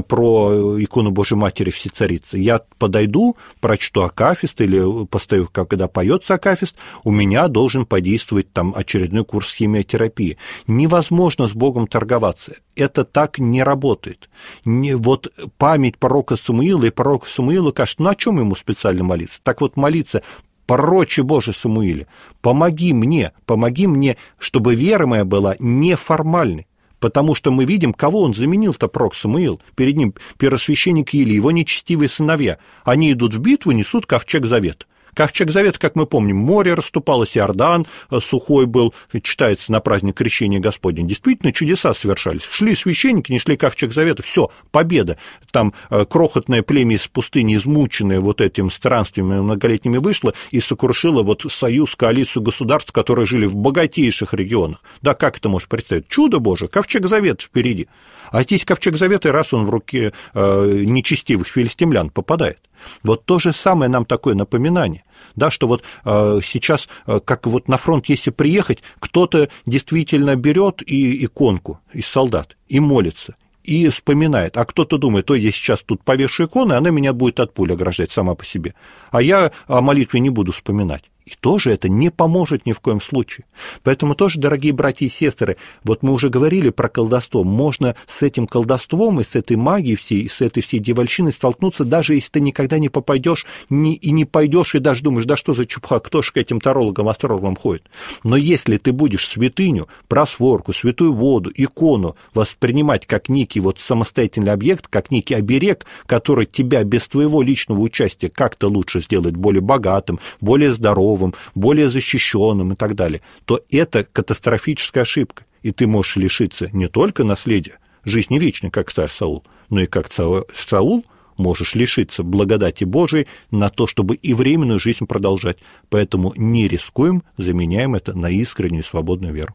[SPEAKER 3] про икону Божьей Матери Всецарицы. Я подойду, прочту акафист или постою, когда поется акафист, у меня должен подействовать там очередной курс химиотерапии. Невозможно с Богом торговаться. Это так не работает. Не, вот память пророка Самуила и пророка Самуила кажется, ну о чем ему специально молиться? Так вот молиться: «Пророче Божий Самуиле, помоги мне, помоги мне, чтобы вера моя была неформальной». Потому что мы видим, кого он заменил-то, пророк Самуил. Перед ним первосвященник Илия, его нечестивые сыновья. Они идут в битву, несут ковчег завета. Ковчег завета, как мы помним, море расступалось, Иордан сухой был, читается на праздник Крещения Господня. Действительно, чудеса совершались. Шли священники, несли ковчег завета, все, победа. Там крохотное племя из пустыни, измученное вот этим странствиями многолетними, вышло и сокрушило вот союз, коалицию государств, которые жили в богатейших регионах. Да, как это можешь представить? Чудо Божие, ковчег завета впереди. А здесь ковчег завета, раз он в руки э, нечестивых филистимлян попадает. Вот то же самое нам такое напоминание, да, что вот э, сейчас, э, как вот на фронт, если приехать, кто-то действительно берет и иконку из солдат и молится, и вспоминает, а кто-то думает, ой, я сейчас тут повешу икону, и она меня будет от пули ограждать сама по себе, а я о молитве не буду вспоминать. И тоже это не поможет ни в коем случае. Поэтому тоже, дорогие братья и сестры, вот мы уже говорили про колдовство, можно с этим колдовством и с этой магией всей, и с этой всей дьявольщиной столкнуться, даже если ты никогда не попадешь не, и не пойдешь, и даже думаешь, да что за чепуха, кто же к этим тарологам, астрологам ходит. Но если ты будешь святыню, просворку, святую воду, икону воспринимать как некий вот самостоятельный объект, как некий оберег, который тебя без твоего личного участия как-то лучше сделает более богатым, более здоровым, более защищенным и так далее, то это катастрофическая ошибка. И ты можешь лишиться не только наследия, жизни вечной, как царь Саул, но и как царь Саул можешь лишиться благодати Божией на то, чтобы и временную жизнь продолжать. Поэтому не рискуем, заменяем это на искреннюю свободную веру.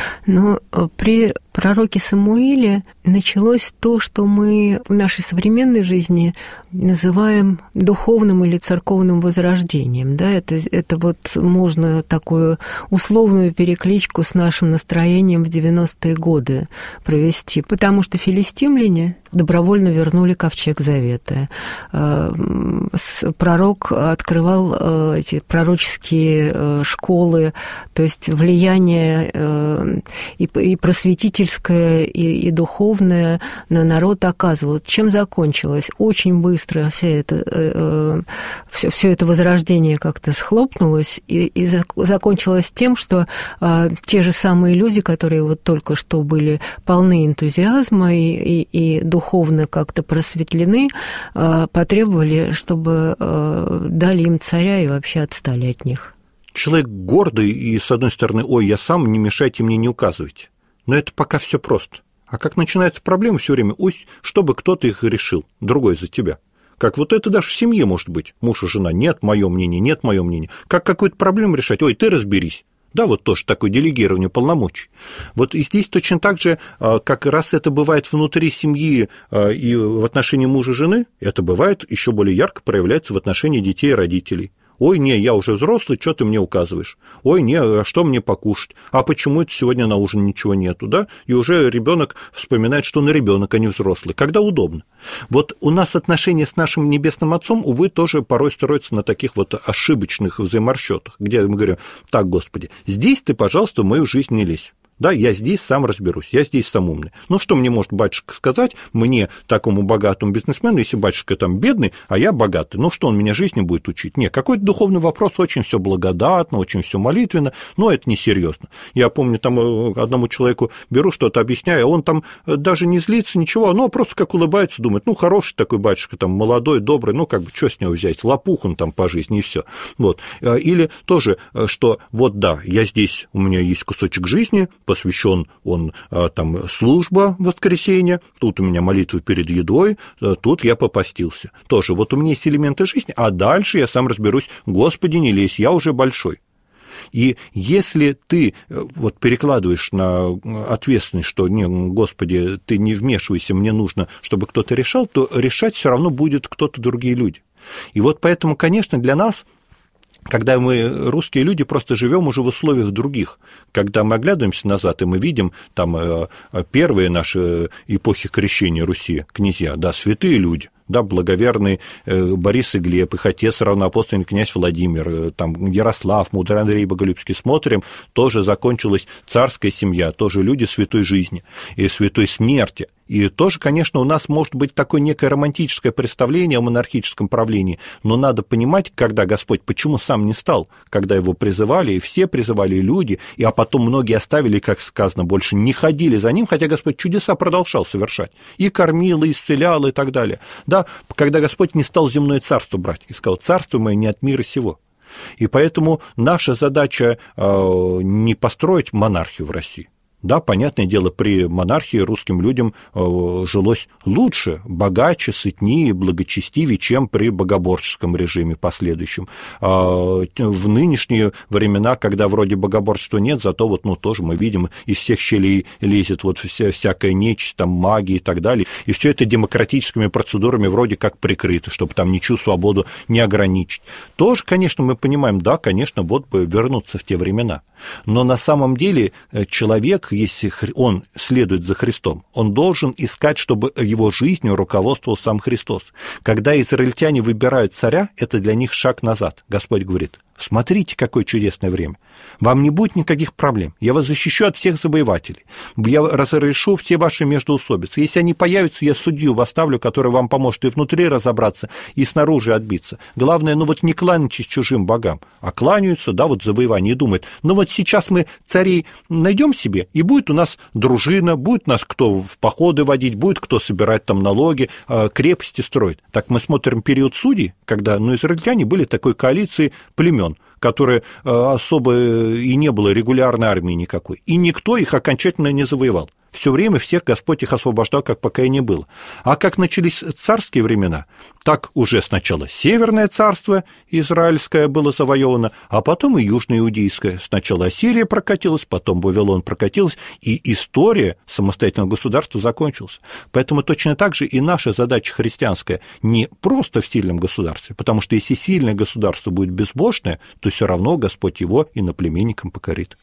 [SPEAKER 2] Но при пророке Самуиле началось то, что мы в нашей современной жизни называем духовным или церковным возрождением. Да? Это, это вот можно такую условную перекличку с нашим настроением в девяностые годы провести, потому что филистимляне добровольно вернули ковчег завета. Пророк открывал эти пророческие школы, то есть влияние и просветительское, и, и духовное на народ оказывалось. Чем закончилось? Очень быстро вся это, все, все это возрождение как-то схлопнулось, и, и закончилось тем, что те же самые люди, которые вот только что были полны энтузиазма и, и, и духовно как-то просветлены, потребовали, чтобы дали им царя и вообще отстали от них.
[SPEAKER 3] Человек гордый и, с одной стороны, ой, я сам, не мешайте мне, не указывайте. Но это пока все просто. А как начинается проблема все время, ой, чтобы кто-то их решил, другой за тебя. Как вот это даже в семье может быть. Муж и жена, нет, мое мнение, нет, мое мнение. Как какую-то проблему решать, ой, ты разберись. Да, вот тоже такое делегирование полномочий. Вот и здесь точно так же, как раз это бывает внутри семьи и в отношении мужа и жены, это бывает еще более ярко проявляется в отношении детей и родителей. Ой, не, я уже взрослый, что ты мне указываешь? Ой, не, а что мне покушать? А почему это сегодня на ужин ничего нету, да? И уже ребенок вспоминает, что он ребенок, а не взрослый. Когда удобно. Вот у нас отношения с нашим Небесным Отцом, увы, тоже порой строятся на таких вот ошибочных взаиморасчетах, где мы говорим, так, Господи, здесь ты, пожалуйста, в мою жизнь не лезь. Да, я здесь сам разберусь, я здесь сам умный. Ну, что мне может батюшка сказать, мне, такому богатому бизнесмену, если батюшка там бедный, а я богатый, ну, что он меня жизни будет учить? Нет, какой-то духовный вопрос, очень все благодатно, очень все молитвенно, но это несерьезно. Я помню, там одному человеку беру что-то, объясняю, он там даже не злится, ничего, но просто как улыбается, думает, ну, хороший такой батюшка, там, молодой, добрый, ну, как бы, что с него взять, лопух он там по жизни, и все. Вот. Или тоже, что вот да, я здесь, у меня есть кусочек жизни, посвящен он, там, служба в воскресенье, тут у меня молитва перед едой, тут я попастился. Тоже вот у меня есть элементы жизни, а дальше я сам разберусь, Господи, не лезь, я уже большой. И если ты вот перекладываешь на ответственность, что, не, Господи, ты не вмешивайся, мне нужно, чтобы кто-то решал, то решать все равно будет кто-то, другие люди. И вот поэтому, конечно, для нас, когда мы, русские люди, просто живем уже в условиях других, когда мы оглядываемся назад, и мы видим там первые наши эпохи крещения Руси, князья, да, святые люди, да, благоверный Борис и Глеб, их отец равноапостольный князь Владимир, там Ярослав, мудрый Андрей Боголюбский, смотрим, тоже закончилась царская семья, тоже люди святой жизни и святой смерти. И тоже, конечно, у нас может быть такое некое романтическое представление о монархическом правлении, но надо понимать, когда Господь почему сам не стал, когда его призывали, и все призывали, и люди, и, а потом многие оставили, как сказано, больше не ходили за ним, хотя Господь чудеса продолжал совершать, и кормил, и исцелял, и так далее. Да, когда Господь не стал земное царство брать, и сказал, царство мое не от мира сего. И поэтому наша задача э, не построить монархию в России. Да, понятное дело, при монархии русским людям жилось лучше, богаче, сытнее, благочестивее, чем при богоборческом режиме последующем. В нынешние времена, когда вроде богоборчества нет, зато вот, ну, тоже мы видим, из всех щелей лезет вот вся, всякая нечисть, там, магия и так далее, и все это демократическими процедурами вроде как прикрыто, чтобы там ничью свободу не ограничить. Тоже, конечно, мы понимаем, да, конечно, вот бы вернуться в те времена. Но на самом деле человек, если он следует за Христом, он должен искать, чтобы его жизнью руководствовал сам Христос. Когда израильтяне выбирают царя, это для них шаг назад. Господь говорит, смотрите, какое чудесное время. Вам не будет никаких проблем. Я вас защищу от всех завоевателей. Я разрешу все ваши междоусобицы. Если они появятся, я судью поставлю, который вам поможет и внутри разобраться, и снаружи отбиться. Главное, ну вот не кланяйтесь чужим богам, а кланяются, да, вот завоевание, и думают, ну вот сейчас мы царей найдем себе, и будет у нас дружина, будет у нас кто в походы водить, будет кто собирать там налоги, крепости строить. Так мы смотрим период судей, когда, ну, израильтяне были такой коалицией племен, которые особо и не было регулярной армии никакой, и никто их окончательно не завоевал. Все время всех Господь их освобождал, как пока и не было. А как начались царские времена, так уже сначала Северное царство израильское было завоевано, а потом и Южное иудейское. Сначала Ассирия прокатилась, потом Вавилон прокатилась, и история самостоятельного государства закончилась. Поэтому точно так же и наша задача христианская не просто в сильном государстве, потому что если сильное государство будет безбожное, то все равно Господь его иноплеменникам покорит.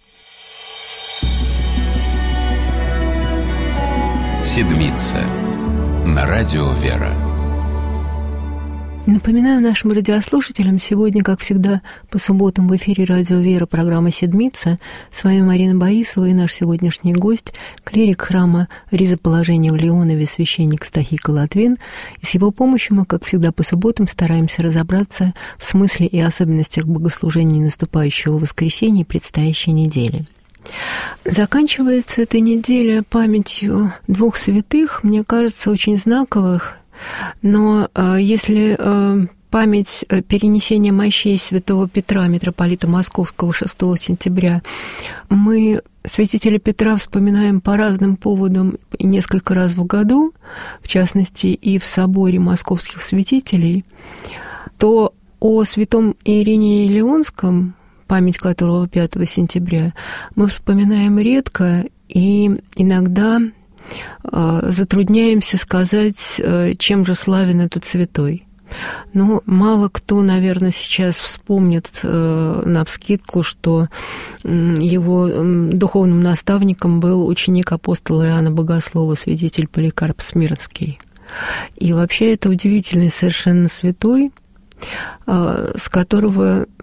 [SPEAKER 1] Седмица на радио «Вера».
[SPEAKER 2] Напоминаю нашим радиослушателям, сегодня, как всегда, по субботам в эфире радио «Вера» программа «Седмица». С вами Марина Борисова и наш сегодняшний гость, клирик храма Ризоположения в Леонове, священник Стахий Латвин. И с его помощью мы, как всегда, по субботам стараемся разобраться в смысле и особенностях богослужения наступающего воскресенья и предстоящей недели. Заканчивается эта неделя памятью двух святых, мне кажется, очень знаковых, но э, если э, память перенесения мощей святого Петра, митрополита Московского, шестого сентября, мы святителя Петра вспоминаем по разным поводам несколько раз в году, в частности и в соборе московских святителей, то о святом Иринее Леонском, память которого пятого сентября, мы вспоминаем редко и иногда э, затрудняемся сказать, э, чем же славен этот святой. Ну, мало кто, наверное, сейчас вспомнит э, навскидку, что э, его э, духовным наставником был ученик апостола Иоанна Богослова, святитель Поликарп Смирнский. И вообще это удивительный совершенно святой, э, с которого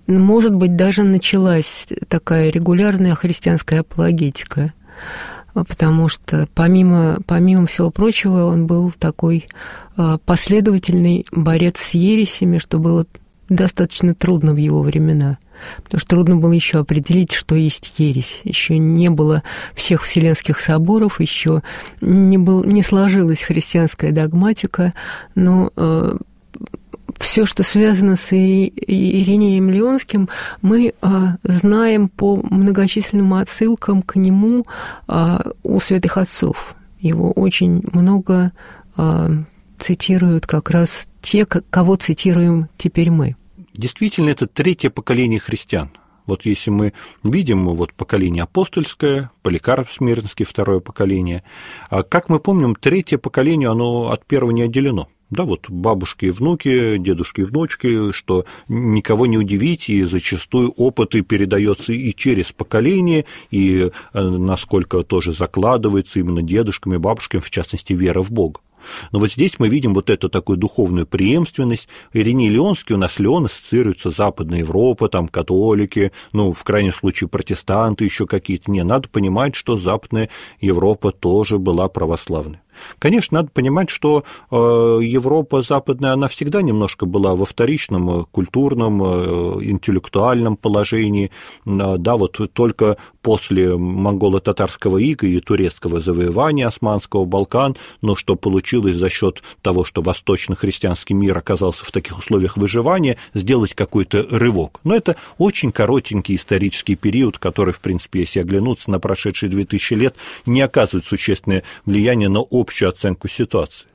[SPEAKER 2] может быть, даже началась такая регулярная христианская апологетика, потому что, помимо, помимо всего прочего, он был такой последовательный борец с ересями, что было достаточно трудно в его времена, потому что трудно было еще определить, что есть ересь. Еще не было всех вселенских соборов, еще не, был, не сложилась христианская догматика, но э, все, что связано с Иринеем Лионским, мы э, знаем по многочисленным отсылкам к нему э, у святых отцов. Его очень много э, цитируют как раз те, кого цитируем теперь мы.
[SPEAKER 3] Действительно, это третье поколение христиан. Вот если мы видим вот поколение апостольское, Поликарп Смирнский, второе поколение, а как мы помним, третье поколение, оно от первого не отделено. Да, вот бабушки и внуки, дедушки и внучки, что никого не удивить, и зачастую опыт и передается и через поколение, и насколько тоже закладывается именно дедушками и бабушками, в частности, вера в Бога. Но вот здесь мы видим вот эту такую духовную преемственность. Ириней Лионский, у нас Лион ассоциируется Западная Европа, там католики, ну, в крайнем случае, протестанты еще какие-то. Не, надо понимать, что Западная Европа тоже была православной. Конечно, надо понимать, что Европа западная, она всегда немножко была во вторичном культурном, интеллектуальном положении. Да, вот только после монголо-татарского ига и турецкого завоевания османского Балкан, но что получилось за счет того, что восточно-христианский мир оказался в таких условиях выживания, сделать какой-то рывок. Но это очень коротенький исторический период, который, в принципе, если оглянуться на прошедшие две тысячи лет, не оказывает существенное влияние на общую оценку ситуации.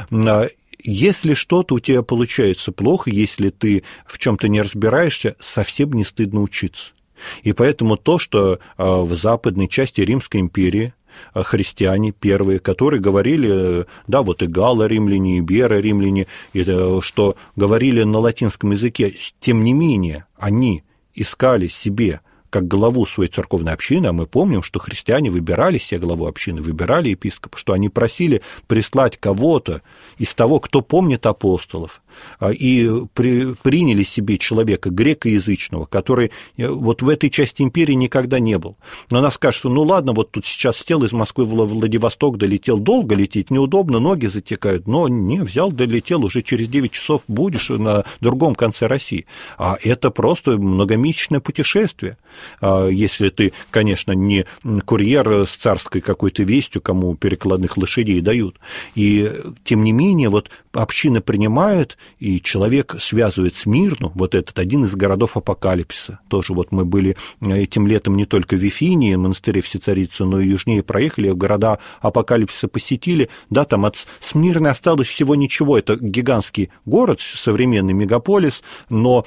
[SPEAKER 3] Если что-то у тебя получается плохо, если ты в чем-то не разбираешься, совсем не стыдно учиться. И поэтому то, что в западной части Римской империи христиане первые, которые говорили, да, вот и галлы римляне, и беры римляне, и, что говорили на латинском языке, тем не менее они искали себе как главу своей церковной общины, а мы помним, что христиане выбирали себе главу общины, выбирали епископа, что они просили прислать кого-то из того, кто помнит апостолов, и при, приняли себе человека грекоязычного, который вот в этой части империи никогда не был. Но она скажет, что ну ладно, вот тут сейчас сел из Москвы в Владивосток, долетел, долго лететь, неудобно, ноги затекают, но не, взял, долетел, уже через девять часов будешь на другом конце России. А это просто многомесячное путешествие. Если ты, конечно, не курьер с царской какой-то вестью, кому перекладных лошадей дают. И тем не менее, вот община принимает, и человек связывает Смирну, вот этот один из городов апокалипсиса. Тоже вот мы были этим летом не только в Вифинии, монастыре Всецарицы, но и южнее проехали, города апокалипсиса посетили. Да, там от Смирны осталось всего ничего. Это гигантский город, современный мегаполис, но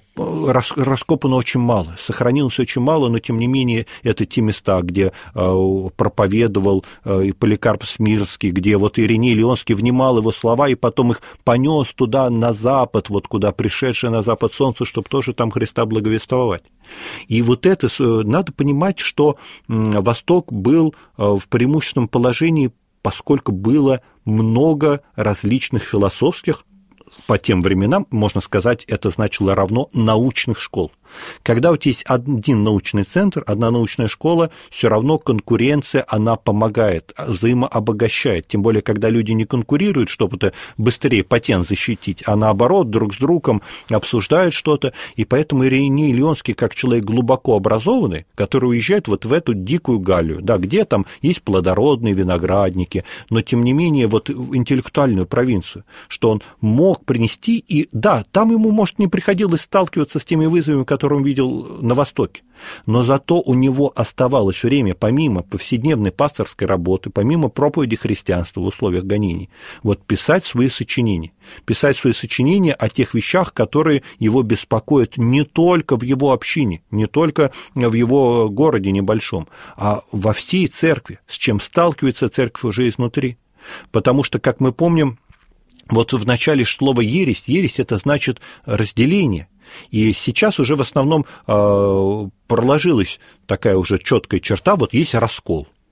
[SPEAKER 3] раскопано очень мало, сохранилось очень мало, но тем не менее это те места, где проповедовал и Поликарп Смирнский, где вот Ириней Лионский внимал его слова и потом их понес туда, на запад, вот куда пришедшее на запад солнце, чтобы тоже там Христа благовествовать. И вот это, надо понимать, что Восток был в преимущественном положении, поскольку было много различных философских, по тем временам, можно сказать, это значило равно научных школ. Когда у тебя есть один научный центр, одна научная школа, все равно конкуренция, она помогает, взаимообогащает. Тем более, когда люди не конкурируют, чтобы быстрее патент защитить, а наоборот, друг с другом обсуждают что-то. И поэтому Ириней Лионский, как человек глубоко образованный, который уезжает вот в эту дикую Галлию, да, где там есть плодородные виноградники, но тем не менее вот интеллектуальную провинцию, что он мог принести, и да, там ему, может, не приходилось сталкиваться с теми вызовами, которые который он видел на Востоке. Но зато у него оставалось время, помимо повседневной пасторской работы, помимо проповеди христианства в условиях гонений, вот писать свои сочинения. Писать свои сочинения о тех вещах, которые его беспокоят не только в его общине, не только в его городе небольшом, а во всей церкви, с чем сталкивается церковь уже изнутри. Потому что, как мы помним, вот в начале слова «ересь», «ересь» – это значит разделение. И сейчас уже в основном проложилась такая уже четкая черта, вот есть раскол.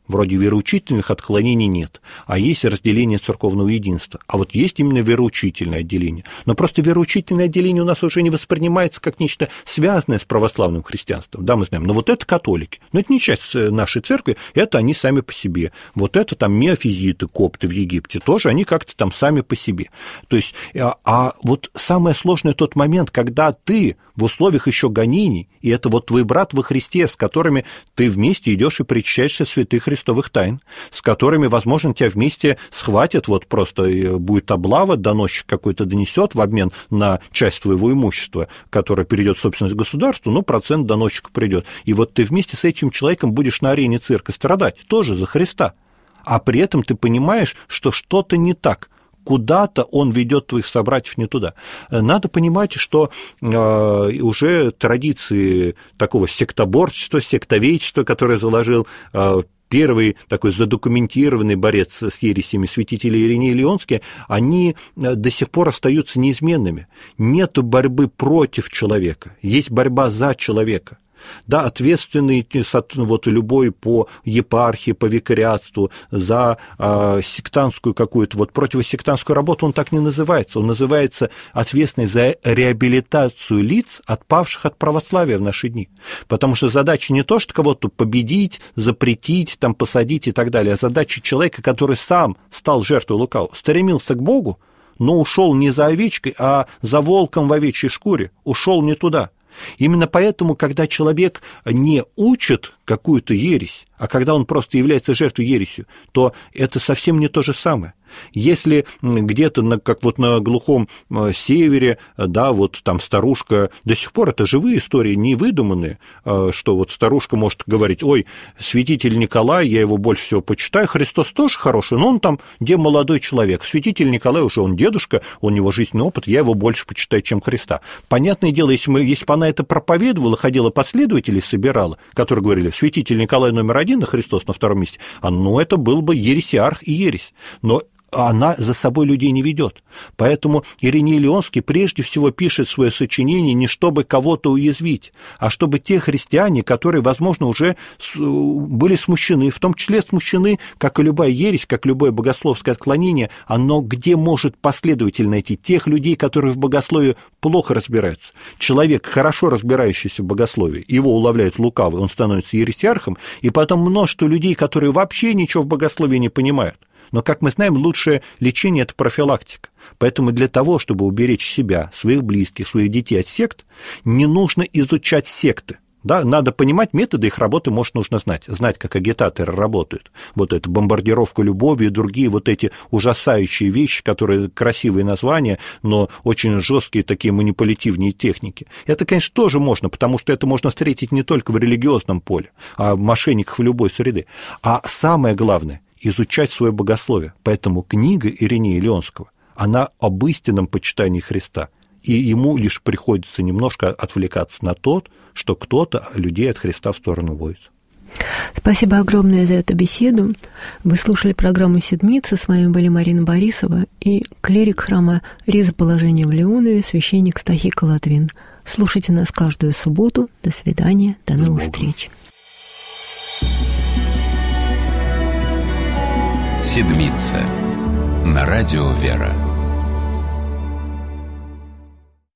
[SPEAKER 3] Вроде вероучительных отклонений нет, а есть разделение церковного единства. А вот есть именно вероучительное отделение. Но просто вероучительное отделение у нас уже не воспринимается как нечто связанное с православным христианством. Да, мы знаем, но вот это католики. Но это не часть нашей церкви, это они сами по себе. Вот это там миофизиты, копты в Египте, тоже они как-то там сами по себе. То есть, а, а вот самое сложное тот момент, когда ты в условиях еще гонений, и это вот твой брат во Христе, с которыми ты вместе идешь и причащаешься святых христовых тайн, с которыми, возможно, тебя вместе схватят, вот просто будет облава, доносчик какой-то донесет в обмен на часть твоего имущества, которое перейдет в собственность государству, ну, процент доносчика придет. И вот ты вместе с этим человеком будешь на арене цирка страдать, тоже за Христа. А при этом ты понимаешь, что что-то не так. Куда-то он ведет твоих собратьев не туда. Надо понимать, что э, уже традиции такого сектоборчества, сектоведчества, которое заложил э, первый такой задокументированный борец с ересями святитель Ириней Лионский, они до сих пор остаются неизменными. Нет борьбы против человека, есть борьба за человека. Да, ответственный вот любой по епархии, по викариатству за э, сектантскую какую-то, вот противосектантскую работу, он так не называется, он называется ответственный за реабилитацию лиц, отпавших от православия в наши дни. Потому что задача не то, что кого-то победить, запретить, там, посадить и так далее, а задача человека, который сам стал жертвой лукавого, стремился к Богу, но ушел не за овечкой, а за волком в овечьей шкуре, ушел не туда. Именно поэтому, когда человек не учит какую-то ересь, а когда он просто является жертвой ересью, то это совсем не то же самое. Если где-то, на, как вот на глухом севере, да, вот там старушка, до сих пор это живые истории, не выдуманные, что вот старушка может говорить: ой, святитель Николай, я его больше всего почитаю, Христос тоже хороший, но он там, где молодой человек, святитель Николай уже он дедушка, у него жизненный опыт, я его больше почитаю, чем Христа. Понятное дело, если, мы, если бы она это проповедовала, ходила последователей собирала, которые говорили: святитель Николай номер один, а Христос на втором месте, а, ну, это был бы ересиарх и ересь. Но она за собой людей не ведет. Поэтому Ириней Лионский прежде всего пишет свое сочинение не чтобы кого-то уязвить, а чтобы те христиане, которые, возможно, уже были смущены, в том числе смущены, как и любая ересь, как любое богословское отклонение, оно где может последовательно найти тех людей, которые в богословии плохо разбираются. Человек, хорошо разбирающийся в богословии, его уловляют лукавый, он становится ересиархом, и потом множество людей, которые вообще ничего в богословии не понимают. Но, как мы знаем, лучшее лечение – это профилактика. Поэтому для того, чтобы уберечь себя, своих близких, своих детей от сект, не нужно изучать секты. Да, надо понимать методы их работы, может, нужно знать. Знать, как агитаторы работают. Вот это бомбардировка любовью и другие вот эти ужасающие вещи, которые красивые названия, но очень жесткие такие манипулятивные техники. Это, конечно, тоже можно, потому что это можно встретить не только в религиозном поле, а в мошенниках в любой среде. А самое главное – изучать свое богословие. Поэтому книга Иринея Лионского, она об истинном почитании Христа. И ему лишь приходится немножко отвлекаться на то, что кто-то людей от Христа в сторону уводит.
[SPEAKER 2] Спасибо огромное за эту беседу. Вы слушали программу «Седмица». С вами были Марина Борисова и клирик храма Ризоположения в Леонове, священник Стахика Латвин. Слушайте нас каждую субботу. До свидания. До новых встреч.
[SPEAKER 1] «Седмица» на радио «Вера».